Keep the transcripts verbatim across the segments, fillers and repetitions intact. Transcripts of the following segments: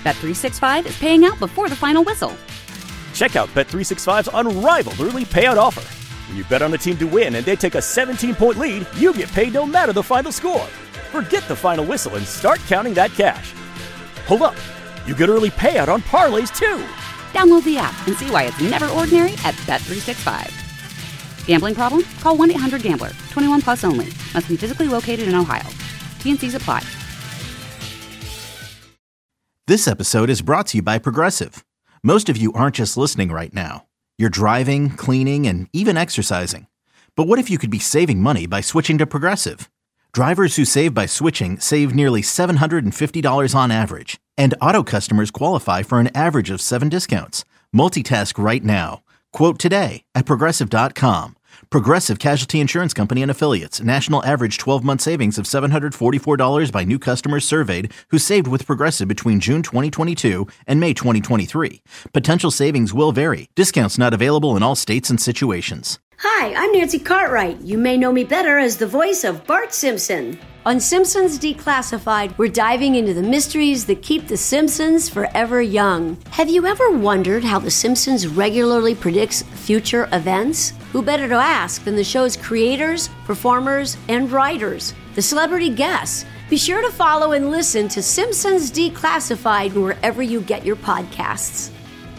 Bet three sixty-five is paying out before the final whistle. Check out Bet three sixty-five's unrivaled early payout offer. When you bet on a team to win and they take a seventeen-point lead, you get paid no matter the final score. Forget the final whistle and start counting that cash. Hold up. You get early payout on parlays, too. Download the app and see why it's never ordinary at Bet three sixty-five. Gambling problem? Call one eight hundred gambler. twenty-one plus only. Must be physically located in Ohio. T and C's apply. This episode is brought to you by Progressive. Most of you aren't just listening right now. You're driving, cleaning, and even exercising. But what if you could be saving money by switching to Progressive? Drivers who save by switching save nearly seven hundred fifty dollars on average. And auto customers qualify for an average of seven discounts. Multitask right now. Quote today at Progressive dot com. Progressive Casualty Insurance Company and Affiliates. National average twelve-month savings of seven hundred forty-four dollars by new customers surveyed who saved with Progressive between June twenty twenty-two and May twenty twenty-three. Potential savings will vary. Discounts not available in all states and situations. Hi, I'm Nancy Cartwright. You may know me better as the voice of Bart Simpson. On Simpsons Declassified, we're diving into the mysteries that keep the Simpsons forever young. Have you ever wondered how the Simpsons regularly predicts future events? Who better to ask than the show's creators, performers, and writers, the celebrity guests? Be sure to follow and listen to Simpsons Declassified wherever you get your podcasts.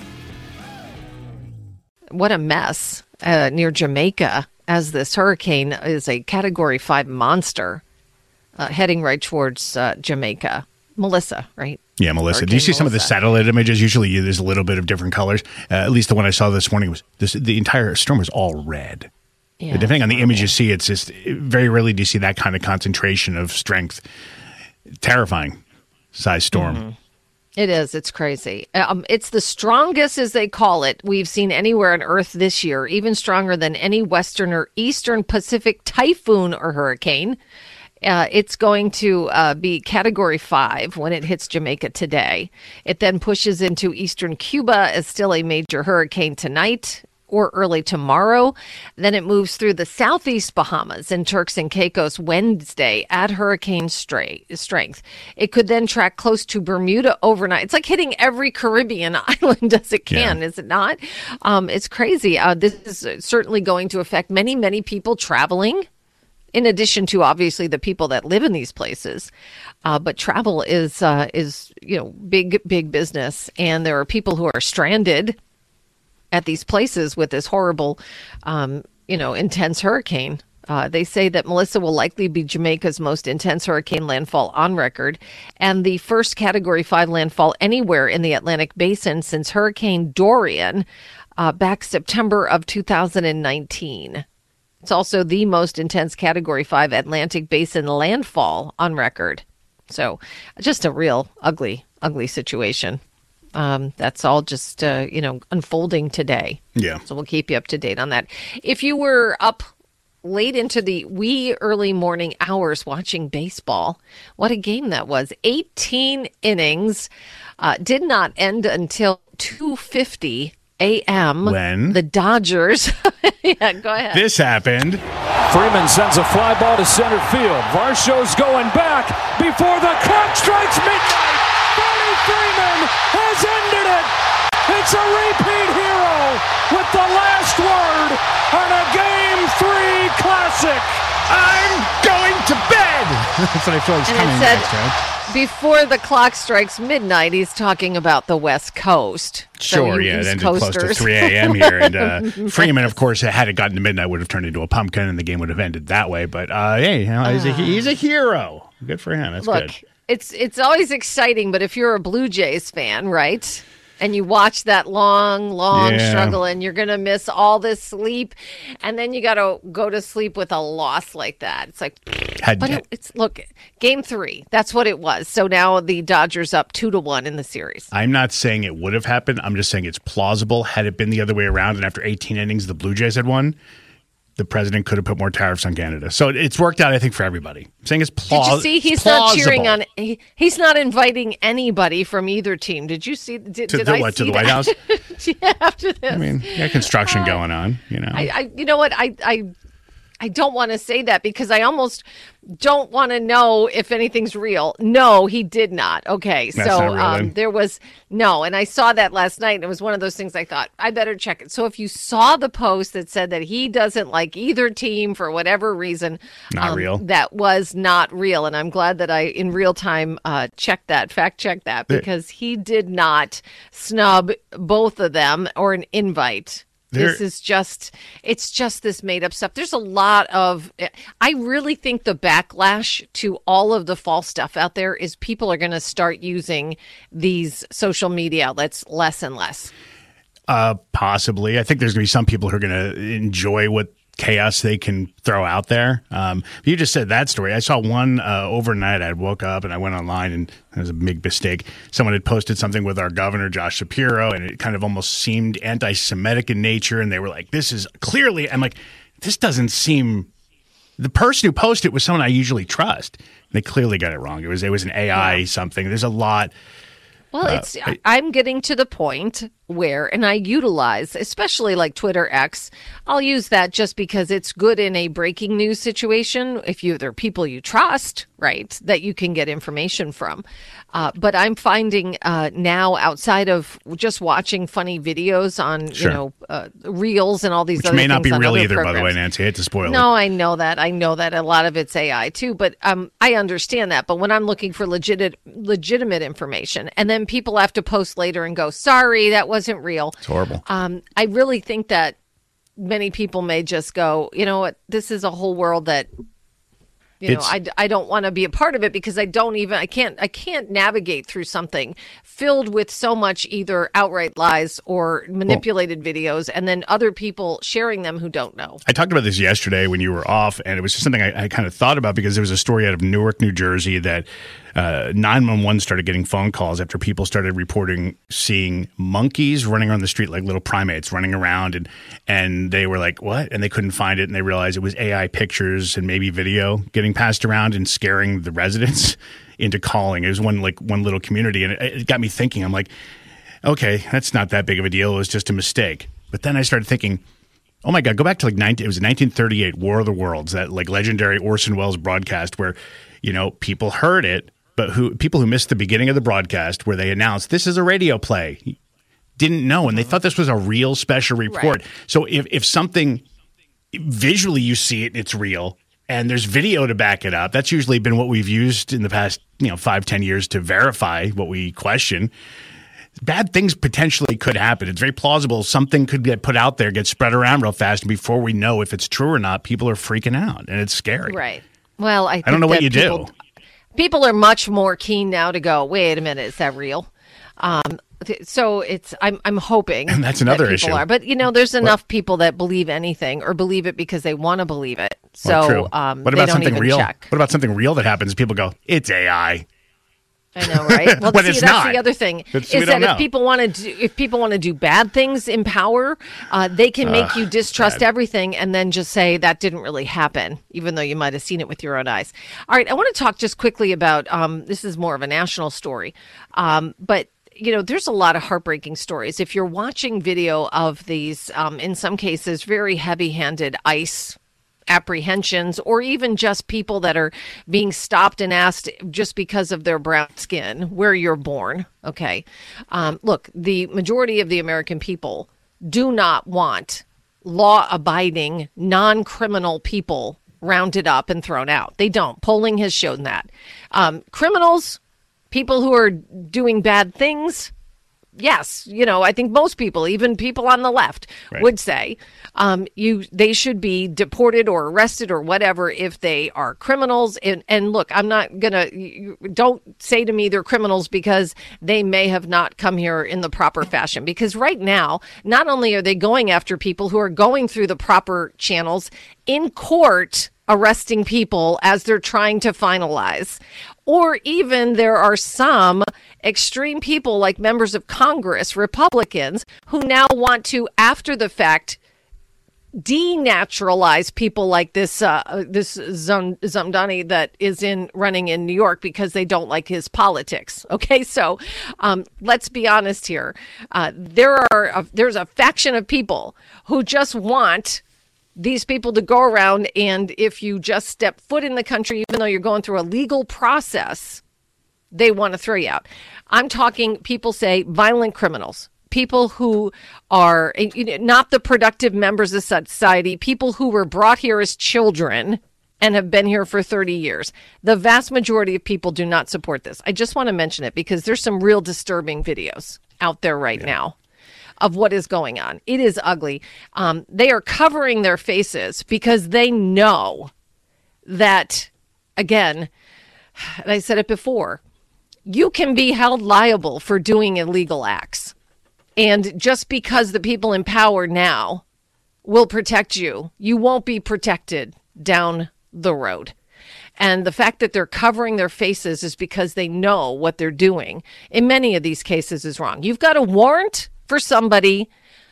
What a mess uh, near Jamaica, as this hurricane is a Category five monster uh, heading right towards uh, Jamaica. Melissa, right? Yeah, Melissa. Hurricane Do you see some of the Melissa. satellite images? Usually there's a little bit of different colors. Uh, at least the one I saw this morning was this, the entire storm was all red. Yeah, Depending on the image you see, it's just very rarely do you see that kind of concentration of strength. Terrifying size storm. Mm-hmm. It is. It's crazy. Um, it's the strongest, as they call it, we've seen anywhere on Earth this year, even stronger than any Western or Eastern Pacific typhoon or hurricane. Uh, it's going to uh, be Category five when it hits Jamaica today. It then pushes into eastern Cuba as still a major hurricane tonight or early tomorrow. Then it moves through the southeast Bahamas and Turks and Caicos Wednesday at hurricane stra- strength. It could then track close to Bermuda overnight. It's like hitting every Caribbean island as it can, yeah. Is it not? Um, it's crazy. Uh, this is certainly going to affect many, many people traveling, in addition to obviously the people that live in these places. Uh, but travel is, uh, is you know, big, big business. And there are people who are stranded at these places with this horrible, um, you know, intense hurricane. Uh, they say that Melissa will likely be Jamaica's most intense hurricane landfall on record and the first Category five landfall anywhere in the Atlantic Basin since Hurricane Dorian uh, back September of two thousand nineteen. It's also the most intense Category five Atlantic Basin landfall on record. So just a real ugly, ugly situation. Um, that's all just, uh, you know, unfolding today. Yeah. So we'll keep you up to date on that. If you were up late into the wee early morning hours watching baseball, what a game that was. eighteen innings, uh, did not end until two fifty a.m. When? The Dodgers. Yeah, go ahead. This happened. Freeman sends a fly ball to center field. Varsho's going back before the clock strikes midnight. Freddie Freeman has ended it. It's a repeat hero with the last word on a Game three Classic. I'm going to bed. That's what I feel like And coming it said, next, right? Before the clock strikes midnight, he's talking about the West Coast. Sure, so yeah, East it ended close to Coasters. three a.m. here. And uh, Freeman, of course, had it gotten to midnight, would have turned into a pumpkin, and the game would have ended that way. But, uh, hey, you know, he's, a, he's a hero. Good for him. That's Look, good. it's it's always exciting, but if you're a Blue Jays fan, right, and you watch that long, long Yeah. struggle, and you're going to miss all this sleep, and then you got to go to sleep with a loss like that. It's like, Had- but it, it's, look, game three, that's what it was. So now the Dodgers up two to one in the series. I'm not saying it would have happened. I'm just saying it's plausible. Had it been the other way around, and after eighteen innings, the Blue Jays had won, the president could have put more tariffs on Canada. So it's worked out, I think, for everybody. I'm saying it's plausible. Did you see? He's not cheering on. He, he's not inviting anybody from either team. Did you see? Did, To did the I what, see to the White that? House? Yeah, after this. I mean, you got construction going on, you know. I, I, you know what? I, I, I don't want to say that because I almost don't want to know if anything's real. No, he did not. Okay, That's so not real, um, then. there was no, and I saw that last night, and it was one of those things I thought, I better check it. So if you saw the post that said that he doesn't like either team for whatever reason, Not um, real. that was not real. And I'm glad that I, in real time, uh, checked that, fact checked that, because he did not snub both of them or an invite. There- This is just, it's just this made up stuff. There's a lot of, I really think the backlash to all of the false stuff out there is people are going to start using these social media outlets less and less. Uh, possibly. I think there's going to be some people who are going to enjoy what chaos they can throw out there. Um, you just said that story. I saw one uh, overnight. I woke up and I went online, and it was a big mistake. Someone had posted something with our governor, Josh Shapiro, and it kind of almost seemed anti-Semitic in nature. And they were like, this is clearly, I'm like, this doesn't seem, the person who posted it was someone I usually trust. They clearly got it wrong. It was, it was an A I Yeah. something. There's a lot. Well, Uh, it's I- I'm getting to the point where, and I utilize, especially like Twitter X, I'll use that just because it's good in a breaking news situation. If you there are people you trust, right, that you can get information from. Uh, but I'm finding uh, now, outside of just watching funny videos on Sure. you know uh, reels and all these Which other may not things be on real other either, by the way, programs. Nancy. I hate to spoil it. No, I know that. I know that a lot of it's A I too, but um, I understand that. But when I'm looking for legit, legitimate information, and then people have to post later and go, sorry, that wasn't real. It's horrible. Um, I really think that many people may just go, you know what, this is a whole world that, you know, It's- I, I don't want to be a part of it because I don't even, I can't, I can't navigate through something filled with so much either outright lies or manipulated videos, and then other people sharing them who don't know. I talked about this yesterday when you were off, and it was just something I, I kind of thought about because there was a story out of Newark, New Jersey that uh, nine one one started getting phone calls after people started reporting seeing monkeys running around the street like little primates running around, and and they were like, what? And they couldn't find it, and they realized it was A I pictures and maybe video getting passed around and scaring the residents into calling. It was one like one little community, and it, it got me thinking. I'm like, okay, that's not that big of a deal. It was just a mistake. But then I started thinking, oh my God, go back to like nineteen, it was nineteen thirty-eight, War of the Worlds, that like legendary Orson Welles broadcast where, you know, people heard it, but who people who missed the beginning of the broadcast where they announced this is a radio play didn't know, and they thought this was a real special report. Right. So if, if something visually you see it and it's real, and there's video to back it up, that's usually been what we've used in the past, you know, five, ten years to verify what we question. Bad things potentially could happen. It's very plausible something could get put out there, get spread around real fast, and before we know if it's true or not, people are freaking out, and it's scary. Right. Well, I, think I don't know what that you people, do. People are much more keen now to go, wait a minute, is that real? Um, th- so it's I'm I'm hoping And that's another that people issue. are. But you know, there's enough people that believe anything or believe it because they want to believe it. So Well, true. um, what they about don't something even real? check. What about something real that happens? People go, it's A I. I know, right? Well, But see, it's that's not. the other thing It's- we is don't that know. if people want to do, if people want to do bad things in power, uh, they can make you distrust bad. everything and then just say that didn't really happen, even though you might have seen it with your own eyes. All right, I want to talk just quickly about um, this is more of a national story, um, but. You know, there's a lot of heartbreaking stories. If you're watching video of these, um, in some cases, very heavy-handed ICE apprehensions, or even just people that are being stopped and asked just because of their brown skin, where you're born. Okay. Um, look, the majority of the American people do not want law-abiding, non-criminal people rounded up and thrown out. They don't. Polling has shown that. Um, criminals, people who are doing bad things, yes, you know, I think most people, even people on the left, Right. would say um, you they should be deported or arrested or whatever if they are criminals. And, and look, I'm not gonna you, don't say to me they're criminals because they may have not come here in the proper fashion. Because right now, not only are they going after people who are going through the proper channels in court, arresting people as they're trying to finalize. Or even there are some extreme people like members of Congress, Republicans, who now want to, after the fact, denaturalize people like this uh, this Zam- Zamdani that is in running in New York because they don't like his politics. Okay, so um, let's be honest here. Uh, there are a, there's a faction of people who just want these people to go around, and if you just step foot in the country, even though you're going through a legal process, they want to throw you out. I'm talking, people say, violent criminals, people who are not the productive members of society, people who were brought here as children and have been here for thirty years. The vast majority of people do not support this. I just want to mention it because there's some real disturbing videos out there right yeah. now of what is going on. It is ugly. Um, they are covering their faces because they know that, again, and I said it before, you can be held liable for doing illegal acts. And just because the people in power now will protect you, you won't be protected down the road. And the fact that they're covering their faces is because they know what they're doing in many of these cases is wrong. You've got a warrant for somebody,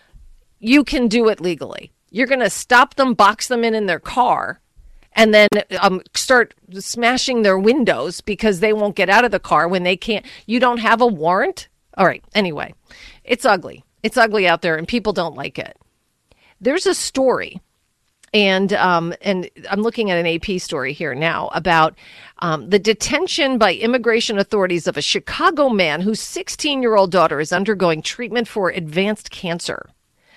you can do it legally. You're going to stop them, box them in in their car, and then um, start smashing their windows because they won't get out of the car when they can't. You don't have a warrant? All right. Anyway, it's ugly. It's ugly out there, and people don't like it. There's a story, and um, and I'm looking at an A P story here now about um, the detention by immigration authorities of a Chicago man whose sixteen-year-old daughter is undergoing treatment for advanced cancer.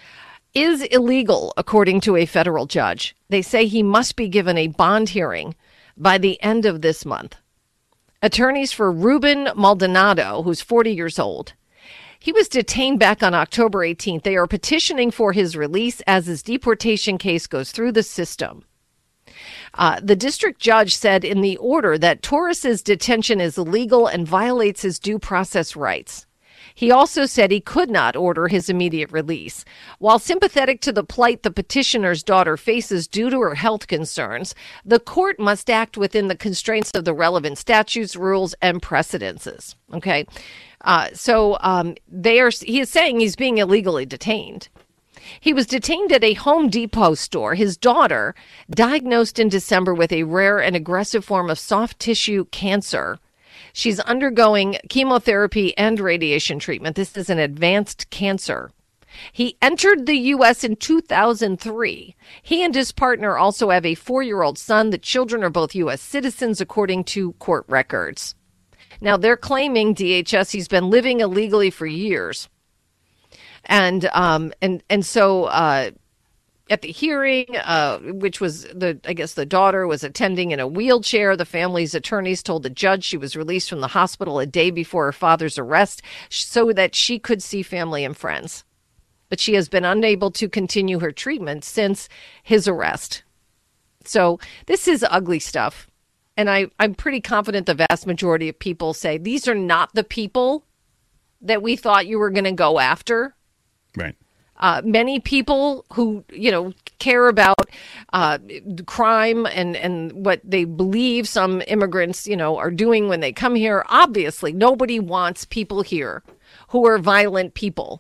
Is illegal, according to a federal judge. They say he must be given a bond hearing by the end of this month. Attorneys for Ruben Maldonado, who's forty years old, he was detained back on October eighteenth. They are petitioning for his release as his deportation case goes through the system. Uh, the district judge said in the order that Torres's detention is illegal and violates his due process rights. He also said he could not order his immediate release. While sympathetic to the plight the petitioner's daughter faces due to her health concerns, the court must act within the constraints of the relevant statutes, rules, and precedences. Okay, uh, so um, they are. He is saying he's being illegally detained. He was detained at a Home Depot store. His daughter, diagnosed in December with a rare and aggressive form of soft tissue cancer. She's undergoing chemotherapy and radiation treatment. This is an advanced cancer. He entered the U S in two thousand three. He and his partner also have a four-year-old son. The children are both U S citizens, according to court records. Now, they're claiming, D H S, he's been living illegally for years. And um, and and so uh, at the hearing, uh, which was the, I guess the daughter was attending in a wheelchair, the family's attorneys told the judge she was released from the hospital a day before her father's arrest so that she could see family and friends. But she has been unable to continue her treatment since his arrest. So this is ugly stuff. And I, I'm pretty confident the vast majority of people say these are not the people that we thought you were going to go after. Right. Uh, many people who, you know, care about uh, crime and, and what they believe some immigrants, you know, are doing when they come here. Obviously, nobody wants people here who are violent people.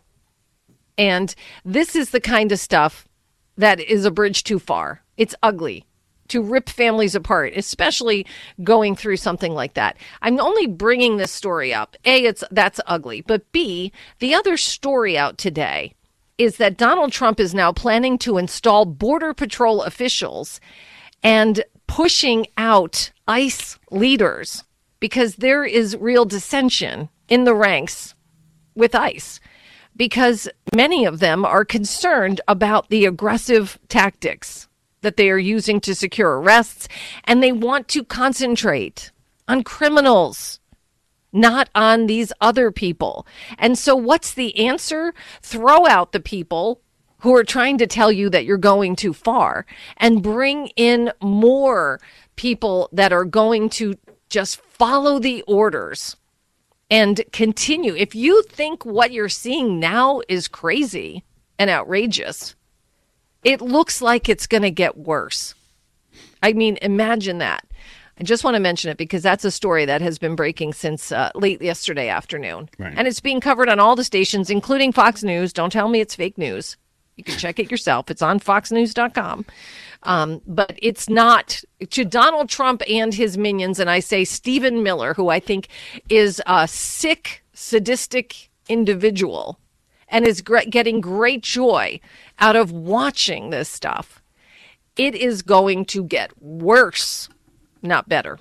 And this is the kind of stuff that is a bridge too far. It's ugly to rip families apart, especially going through something like that. I'm only bringing this story up. A, it's that's ugly. But B, the other story out today is that Donald Trump is now planning to install Border Patrol officials and pushing out ICE leaders because there is real dissension in the ranks with ICE because many of them are concerned about the aggressive tactics that they are using to secure arrests, and they want to concentrate on criminals, not on these other people. And so what's the answer? Throw out the people who are trying to tell you that you're going too far and bring in more people that are going to just follow the orders and continue. If you think what you're seeing now is crazy and outrageous, it looks like it's going to get worse. I mean, imagine that. I just want to mention it because that's a story that has been breaking since uh, late yesterday afternoon. Right. And it's being covered on all the stations, including Fox News. Don't tell me it's fake news. You can check it yourself. It's on fox news dot com. Um, but it's not to Donald Trump and his minions. And I say Stephen Miller, who I think is a sick, sadistic individual and is gre- getting great joy out of watching this stuff. It is going to get worse, not better.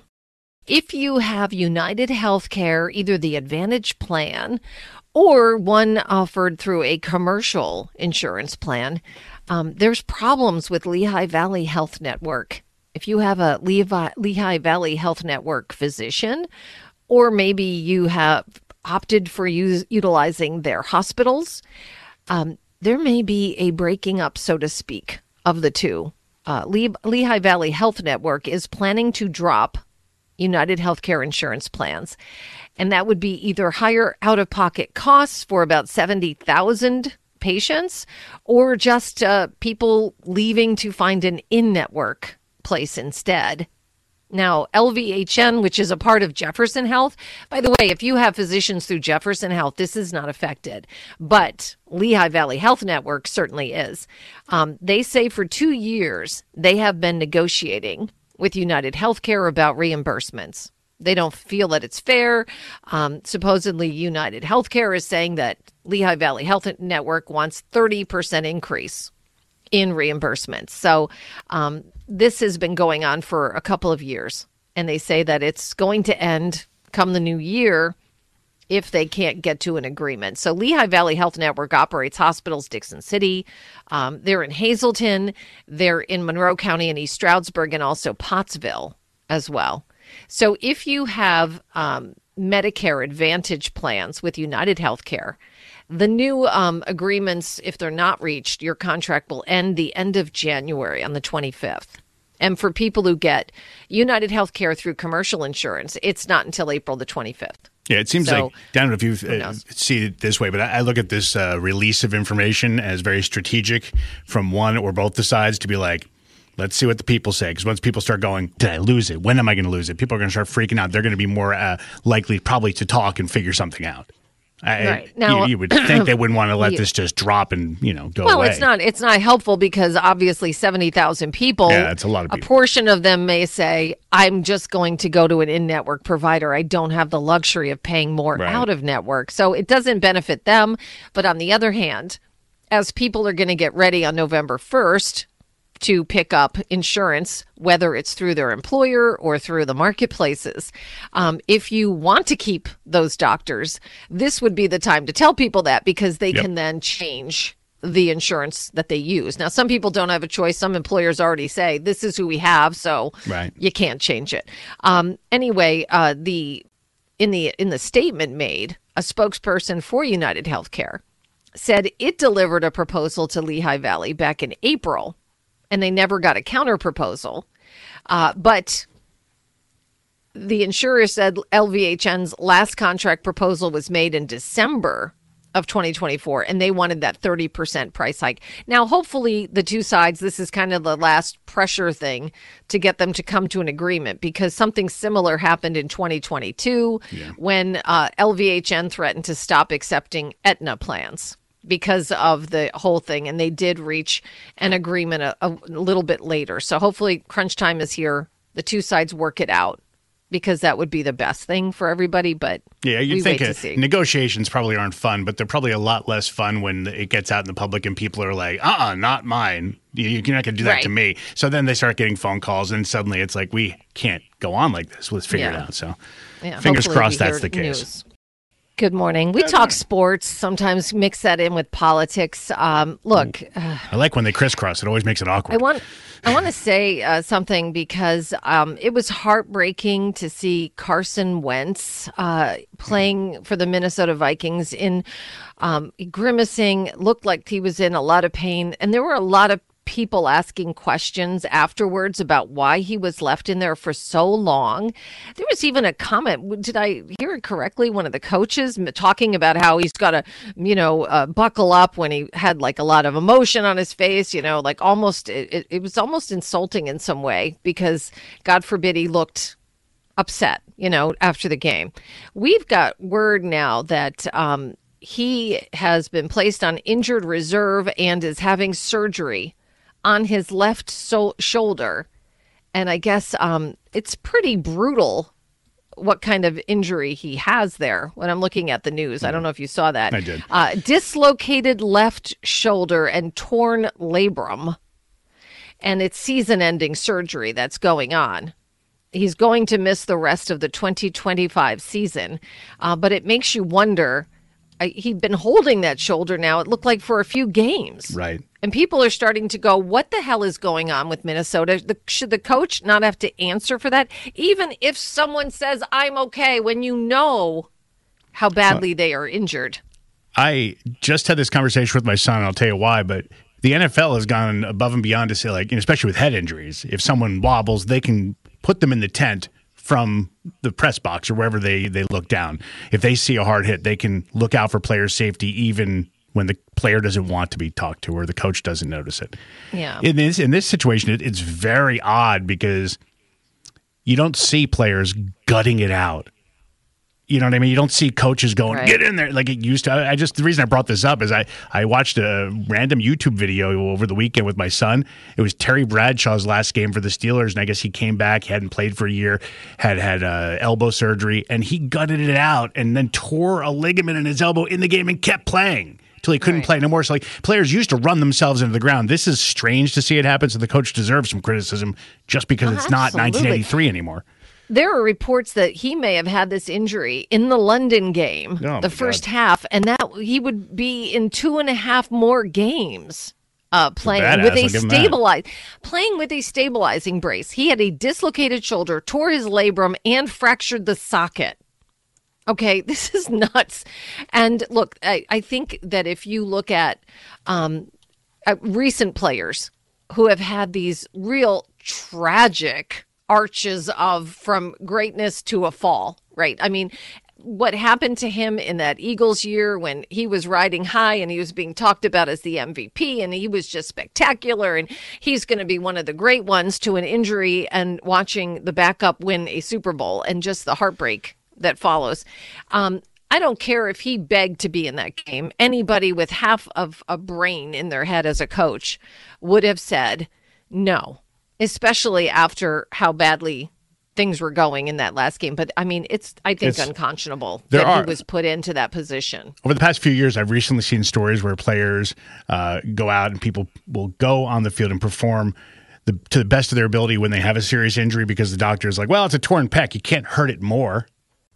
If you have United Healthcare, either the Advantage plan or one offered through a commercial insurance plan, um, there's problems with Lehigh Valley Health Network. If you have a Lehigh, Lehigh Valley Health Network physician, or maybe you have opted for use, utilizing their hospitals, um, there may be a breaking up, so to speak, of the two. Uh, Le- Lehigh Valley Health Network is planning to drop United Healthcare insurance plans, and that would be either higher out-of-pocket costs for about seventy thousand patients, or just uh, people leaving to find an in-network place instead. Now, L V H N, which is a part of Jefferson Health, by the way, if you have physicians through Jefferson Health, this is not affected, but Lehigh Valley Health Network certainly is. Um, they say for two years, they have been negotiating with United Healthcare about reimbursements. They don't feel that it's fair. Um, supposedly, United Healthcare is saying that Lehigh Valley Health Network wants thirty percent increase in reimbursements. So um, this has been going on for a couple of years, and they say that it's going to end come the new year if they can't get to an agreement. So Lehigh Valley Health Network operates hospitals Dixon City. Um, they're in Hazleton. They're in Monroe County and East Stroudsburg, and also Pottsville as well. So if you have um, Medicare Advantage plans with United Healthcare, the new um, agreements, if they're not reached, your contract will end the end of January on the twenty-fifth. And for people who get United Healthcare through commercial insurance, it's not until April the twenty-fifth. Yeah, it seems so, like, I don't know if you uh, see it this way, but I, I look at this uh, release of information as very strategic from one or both the sides to be like, let's see what the people say. Because once people start going, did I lose it? When am I going to lose it? People are going to start freaking out. They're going to be more uh, likely probably to talk and figure something out. I, right. Now, you, you would think they wouldn't want to let you, this just drop and, you know, go well, away. Well, it's not it's not helpful because obviously seventy thousand people, yeah, it's a lot of people. A portion of them may say, I'm just going to go to an in-network provider. I don't have the luxury of paying more right. out of network. So it doesn't benefit them. But on the other hand, as people are going to get ready on November first to pick up insurance, whether it's through their employer or through the marketplaces. Um, if you want to keep those doctors, this would be the time to tell people that, because they yep. can then change the insurance that they use. Now, some people don't have a choice. Some employers already say, this is who we have, so right. you can't change it. Um, anyway, uh, the in the in the statement made, a spokesperson for United Healthcare said it delivered a proposal to Lehigh Valley back in April, and they never got a counter proposal. Uh, but the insurer said L V H N's last contract proposal was made in December of twenty twenty-four, and they wanted that thirty percent price hike. Now, hopefully, the two sides, this is kind of the last pressure thing to get them to come to an agreement, because something similar happened in twenty twenty-two yeah. when uh, L V H N threatened to stop accepting Aetna plans because of the whole thing. And they did reach an agreement a, a little bit later. So hopefully crunch time is here. The two sides work it out, because that would be the best thing for everybody. But yeah, you we think wait uh, to see. Negotiations probably aren't fun, but they're probably a lot less fun when it gets out in the public and people are like, uh-uh, not mine. You, you're not going to do that right. to me. So then they start getting phone calls, and suddenly it's like, we can't go on like this. Let's figure yeah. it out. So yeah, fingers crossed we that's hear the case. News. Good morning. We talk sports, sometimes mix that in with politics. Um, look. Uh, I like when they crisscross. It always makes it awkward. I want I want to say uh, something, because um, it was heartbreaking to see Carson Wentz uh, playing for the Minnesota Vikings in um, grimacing, looked like he was in a lot of pain. And there were a lot of people asking questions afterwards about why he was left in there for so long. There was even a comment, did I hear it correctly, one of the coaches talking about how he's got to, you know, uh, buckle up when he had like a lot of emotion on his face, you know, like almost, it, it was almost insulting in some way, because God forbid he looked upset, you know, after the game. We've got word now that um, he has been placed on injured reserve and is having surgery on his left so- shoulder. And I guess um, it's pretty brutal what kind of injury he has there when I'm looking at the news. Mm. I don't know if you saw that. I did. Uh, dislocated left shoulder and torn labrum. and it's season-ending surgery that's going on. He's going to miss the rest of the twenty twenty-five season, uh, but it makes you wonder. I, he'd been holding that shoulder now, it looked like, for a few games. Right. And people are starting to go, what the hell is going on with Minnesota? The, should the coach not have to answer for that? Even if someone says, I'm okay, when you know how badly they are injured. I just had this conversation with my son, and I'll tell you why, but the N F L has gone above and beyond to say, like, especially with head injuries, if someone wobbles, they can put them in the tent from the press box or wherever they, they look down. If they see a hard hit, they can look out for player safety even when the player doesn't want to be talked to or the coach doesn't notice it. Yeah. In this, in this situation, it, it's very odd because you don't see players gutting it out. You know what I mean? You don't see coaches going, right, get in there like it used to. I just, the reason I brought this up is I, I watched a random YouTube video over the weekend with my son. It was Terry Bradshaw's last game for the Steelers, and I guess he came back, he hadn't played for a year, had had uh, elbow surgery, and he gutted it out and then tore a ligament in his elbow in the game and kept playing until he couldn't right. play no more. So, like, players used to run themselves into the ground. This is strange to see it happen, so the coach deserves some criticism just because oh, it's absolutely. not nineteen eighty-three anymore. There are reports that he may have had this injury in the London game, oh, the first God. half, and that he would be in two and a half more games uh, playing Badass, with a I'll give him stabilize, playing with a stabilizing brace. He had a dislocated shoulder, tore his labrum, and fractured the socket. Okay, this is nuts. And look, I, I think that if you look at um, uh, recent players who have had these real tragic arches of from greatness to a fall, right? I mean, what happened to him in that Eagles year when he was riding high and he was being talked about as the M V P and he was just spectacular and he's going to be one of the great ones, to an injury and watching the backup win a Super Bowl and just the heartbreak that follows. Um, I don't care if he begged to be in that game. Anybody with half of a brain in their head as a coach would have said no, especially after how badly things were going in that last game. But I mean, it's, I think, it's unconscionable that are, he was put into that position. Over the past few years, I've recently seen stories where players uh, go out and people will go on the field and perform the, to the best of their ability when they have a serious injury because the doctor is like, well, it's a torn pec. You can't hurt it more.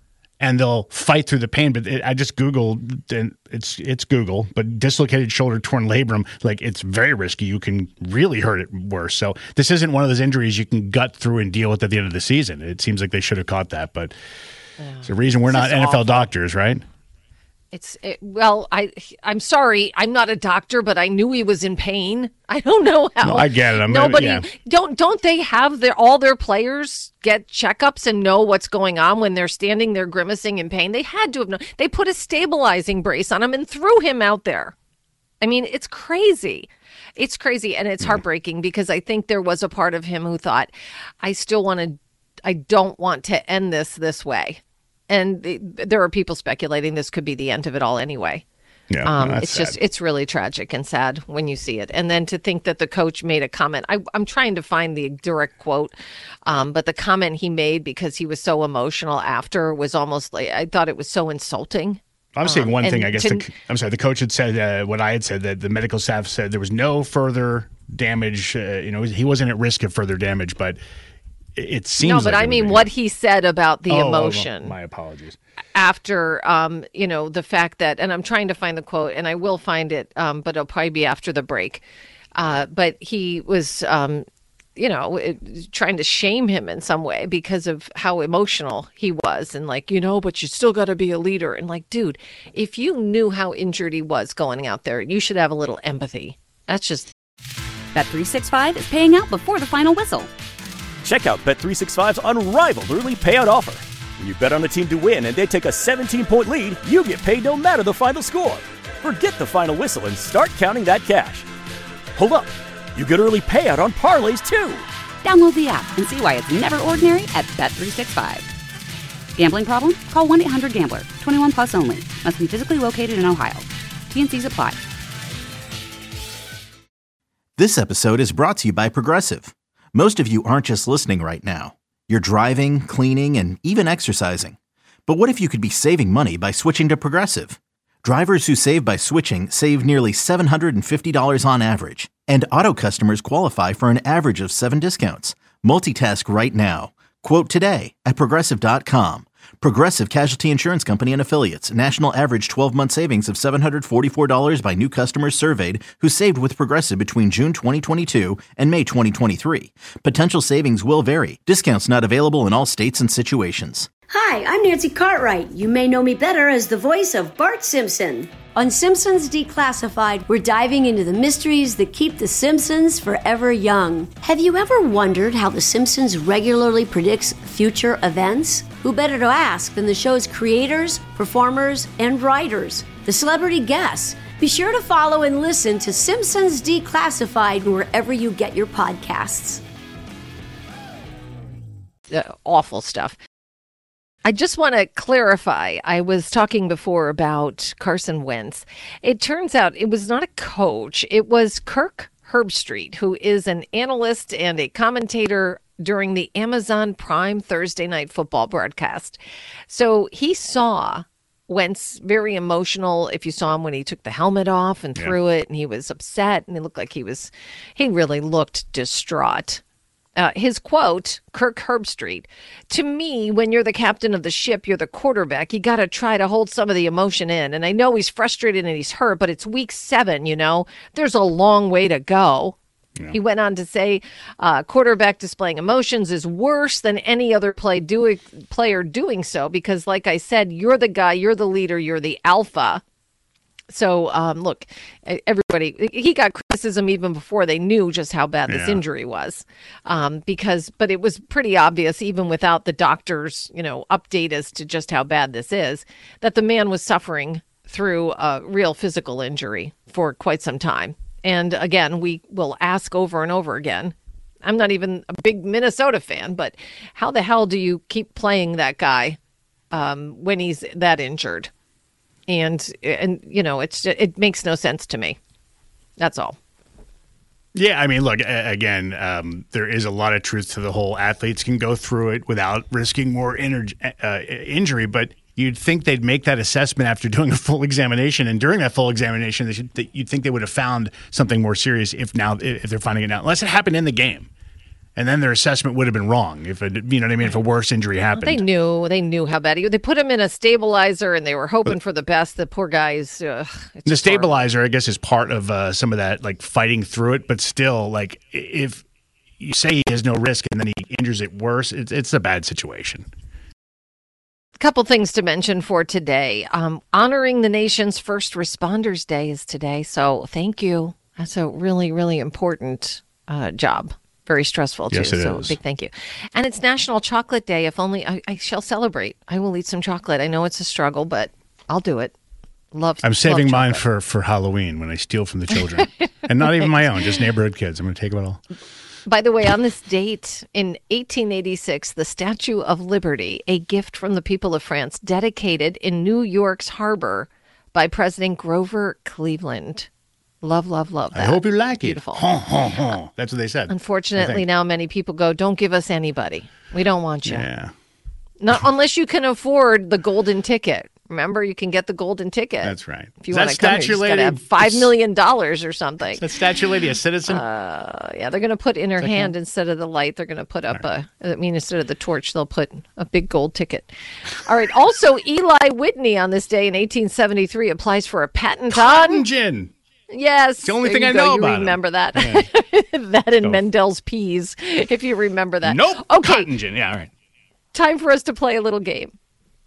And they'll fight through the pain. But it, I just Googled, and it's it's Google, but dislocated shoulder, torn labrum, like, it's very risky. You can really hurt it worse. So this isn't one of those injuries you can gut through and deal with at the end of the season. It seems like they should have caught that, but yeah. It's a reason we're not N F L awful. doctors, right? It's it, well, I I'm sorry, I'm not a doctor, but I knew he was in pain. I don't know how. No, I get it. I'm, Nobody yeah. don't don't they have their all their players get checkups and know what's going on when they're standing there grimacing in pain? They had to have known. They put a stabilizing brace on him and threw him out there. I mean, it's crazy. It's crazy, and it's heartbreaking because I think there was a part of him who thought, I still want to. I don't want to end this this way. And there are people speculating this could be the end of it all anyway. Yeah, um, that's it's sad. just, it's really tragic and sad when you see it. And then to think that the coach made a comment, I, I'm trying to find the direct quote, um, but the comment he made because he was so emotional after was almost like, I thought it was so insulting. I'm saying one um, thing, I guess, to, the, I'm sorry, the coach had said uh, what I had said, that the medical staff said there was no further damage. Uh, you know, he wasn't at risk of further damage, but it seems no, but like I mean what he said about the oh, emotion. Oh, my apologies. After, um, you know, the fact that, and I'm trying to find the quote, and I will find it, um, but it'll probably be after the break. Uh, but he was, um, you know, it, trying to shame him in some way because of how emotional he was, and like, you know, but you still got to be a leader. And like, dude, if you knew how injured he was going out there, you should have a little empathy. That's just. Bet three sixty-five is paying out before the final whistle. Check out Bet three sixty-five's unrivaled early payout offer. When you bet on a team to win and they take a seventeen-point lead, you get paid no matter the final score. Forget the final whistle and start counting that cash. Hold up. You get early payout on parlays, too. Download the app and see why it's never ordinary at Bet three sixty-five. Gambling problem? Call one eight hundred gambler. twenty-one plus only. Must be physically located in Ohio. T N Cs apply. This episode is brought to you by Progressive. Most of you aren't just listening right now. You're driving, cleaning, and even exercising. But what if you could be saving money by switching to Progressive? Drivers who save by switching save nearly seven hundred fifty dollars on average. And Auto customers qualify for an average of seven discounts. Multitask right now. Quote today at Progressive dot com. Progressive Casualty Insurance Company and Affiliates. National average twelve-month savings of seven hundred forty-four dollars by new customers surveyed who saved with Progressive between June twenty twenty-two and May twenty twenty-three. Potential savings will vary. Discounts not available in all states and situations. Hi, I'm Nancy Cartwright. You may know me better as the voice of Bart Simpson. On Simpsons Declassified, we're diving into the mysteries that keep The Simpsons forever young. Have you ever wondered how The Simpsons regularly predicts future events? Who better to ask than the show's creators, performers, and writers, the celebrity guests? Be sure to follow and listen to Simpsons Declassified wherever you get your podcasts. Uh, awful stuff. I just want to clarify. I was talking before about Carson Wentz. It turns out it was not a coach. It was Kirk Herbstreit, who is an analyst and a commentator during the Amazon Prime Thursday Night Football broadcast. So he saw Wentz very emotional. If you saw him when he took the helmet off and threw yeah. it, and he was upset, and he looked like he was, he really looked distraught. Uh, his quote, Kirk Herbstreit, to me, when you're the captain of the ship, you're the quarterback, you got to try to hold some of the emotion in. And I know he's frustrated and he's hurt, but it's week seven, you know, there's a long way to go. Yeah. He went on to say, uh, quarterback displaying emotions is worse than any other play doing, player doing so, because like I said, you're the guy, you're the leader, you're the alpha. So, um, look, everybody, he got criticism even before they knew just how bad this yeah. injury was, um, because, but it was pretty obvious, even without the doctor's, you know, update as to just how bad this is, that the man was suffering through a real physical injury for quite some time. And again, we will ask over and over again, I'm not even a big Minnesota fan, but how the hell do you keep playing that guy um, when he's that injured? And, and you know, it's it makes no sense to me. That's all. Yeah, I mean, look, again, um, there is a lot of truth to the whole athletes can go through it without risking more inter- uh, injury, but you'd think they'd make that assessment after doing a full examination, and during that full examination, they should, you'd think they would have found something more serious if now if they're finding it now, unless it happened in the game. And then their assessment would have been wrong if it, you know what I mean, if a worse injury happened. They knew, they knew how bad he. They put him in a stabilizer, and they were hoping but, for the best. The poor guy's. Uh, the stabilizer, horrible. I guess, is part of uh, some of that, like fighting through it. But still, like if you say he has no risk and then he injures it worse, it's it's a bad situation. A couple things to mention for today. Um, honoring the nation's First Responders Day is today, so thank you. That's a really, really important uh, job. Very stressful, too. Yes, it so is. Big thank you. And it's National Chocolate Day. If only I, I shall celebrate. I will eat some chocolate. I know it's a struggle, but I'll do it. Love I'm saving love mine for, for Halloween when I steal from the children. And not even my own, just neighborhood kids. I'm going to take it all. By the way, on this date in eighteen eighty-six, the Statue of Liberty, a gift from the people of France, dedicated in New York's harbor by President Grover Cleveland. Love, love, love that. I hope you like Beautiful. it. Beautiful. Huh, huh, huh. That's what they said. Unfortunately, now many people go, don't give us anybody. We don't want you. Yeah. Not unless you can afford the golden ticket. Remember, you can get the golden ticket. That's right. If you want to come here, you just got to have five million dollars or something. Is that statue lady a citizen? Uh, yeah, they're going to put in her hand count? instead of the light. They're going to put up right. a, I mean, instead of the torch, they'll put a big gold ticket. All right. Also, Eli Whitney on this day in eighteen seventy-three applies for a patent Cotton on gin. Yes. It's the only thing I go. know you about remember him. that. Yeah. That and So. Mendel's peas, if you remember that. Nope. Okay. Cotton gin. Yeah, all right. Time for us to play a little game.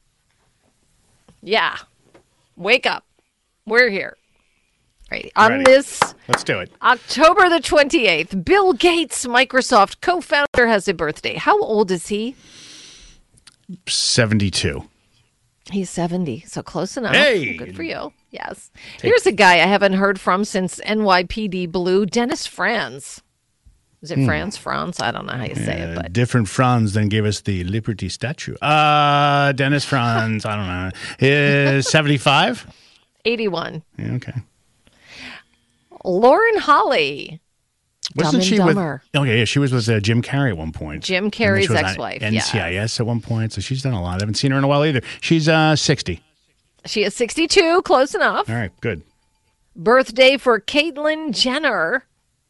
Yeah. Wake up. We're here. Right. On Ready. this Let's do it. October the twenty-eighth, Bill Gates, Microsoft co-founder, has a birthday. How old is he? seventy-two. He's seventy, so close enough. Hey! Good for you. Yes. Here's a guy I haven't heard from since N Y P D Blue, Dennis Franz. Is it hmm. Franz? Franz? I don't know how you say yeah, it. But different Franz than gave us the Liberty statue. Uh, Dennis Franz, I don't know. Is seventy-five? eighty-one. Yeah, okay. Lauren Holly. Wasn't Dumb she and with? Dumber. Okay, yeah, she was with uh, Jim Carrey at one point. Jim Carrey's she was on ex-wife. N C I S yeah. at one point, so she's done a lot. I haven't seen her in a while either. She's uh, sixty. She is sixty-two, close enough. All right, good. Birthday for Caitlyn Jenner.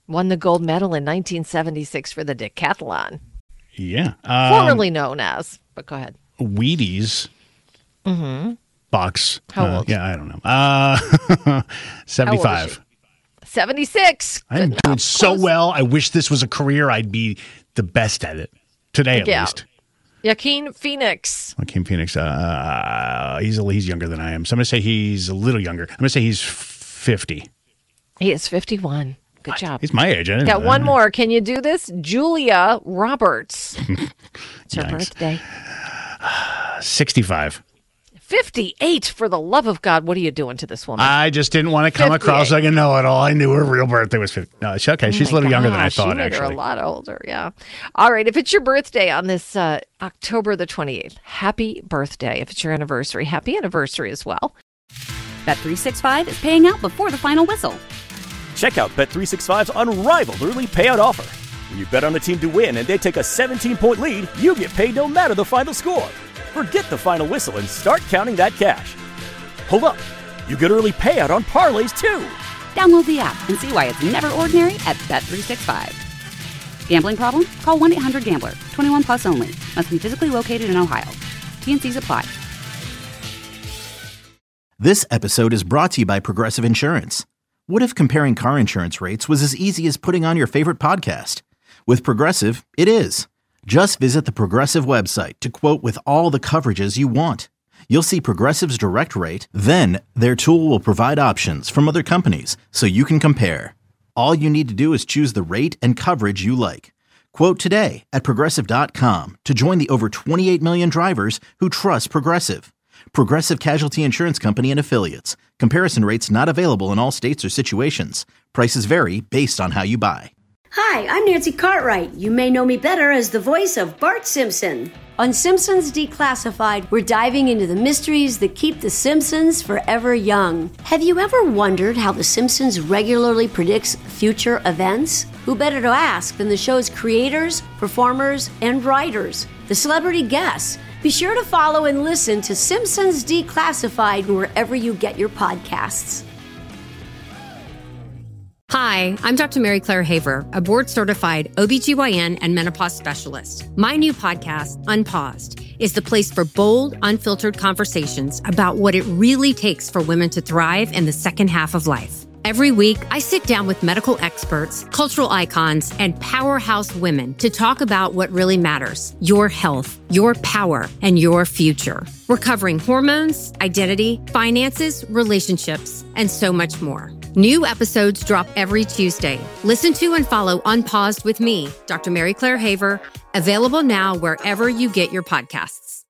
Won the gold medal in nineteen seventy-six for the decathlon. Yeah. Um, Formerly known as, but go ahead. Wheaties. Mm-hmm. Box. How uh, old? Yeah, I don't know. Uh, seventy-five. seventy-six. I'm Good doing enough. so Close. well. I wish this was a career. I'd be the best at it. Today, at Yeah. least. Joaquin Phoenix. Joaquin Phoenix. Uh, he's, a, he's younger than I am. So I'm going to say he's a little younger. I'm going to say he's fifty. He is fifty-one. Good What? job. He's my age. I didn't Got know one that. more. Can you do this? Julia Roberts. It's her Yikes. birthday. sixty-five. fifty-eight, for the love of God. What are you doing to this woman? I just didn't want to come across fifty-eight. like a know-it-all. I knew her real birthday was fifty. No, she, okay, she's Oh a little my younger than I gosh, thought, you made her actually. a lot older, yeah. All right, if it's your birthday on this uh, October the twenty-eighth, happy birthday. If it's your anniversary, happy anniversary as well. Bet three sixty-five is paying out before the final whistle. Check out Bet three sixty-five's unrivaled early payout offer. When you bet on a team to win and they take a seventeen-point lead, you get paid no matter the final score. Forget the final whistle and start counting that cash. Hold up. You get early payout on parlays, too. Download the app and see why it's never ordinary at Bet three sixty-five. Gambling problem? Call one eight hundred gambler. twenty-one plus only. Must be physically located in Ohio. T N Cs apply. This episode is brought to you by Progressive Insurance. What if comparing car insurance rates was as easy as putting on your favorite podcast? With Progressive, it is. Just visit the Progressive website to quote with all the coverages you want. You'll see Progressive's direct rate, then their tool will provide options from other companies so you can compare. All you need to do is choose the rate and coverage you like. Quote today at Progressive dot com to join the over twenty-eight million drivers who trust Progressive. Progressive Casualty Insurance Company and Affiliates. Comparison rates not available in all states or situations. Prices vary based on how you buy. Hi, I'm Nancy Cartwright. You may know me better as the voice of Bart Simpson. On Simpsons Declassified, we're diving into the mysteries that keep the Simpsons forever young. Have you ever wondered how The Simpsons regularly predicts future events? Who better to ask than the show's creators, performers, and writers, the celebrity guests? Be sure to follow and listen to Simpsons Declassified wherever you get your podcasts. Hi, I'm Doctor Mary Claire Haver, a board-certified O B G Y N and menopause specialist. My new podcast, Unpaused, is the place for bold, unfiltered conversations about what it really takes for women to thrive in the second half of life. Every week, I sit down with medical experts, cultural icons, and powerhouse women to talk about what really matters: your health, your power, and your future. We're covering hormones, identity, finances, relationships, and so much more. New episodes drop every Tuesday. Listen to and follow Unpaused with me, Doctor Mary Claire Haver, available now wherever you get your podcasts.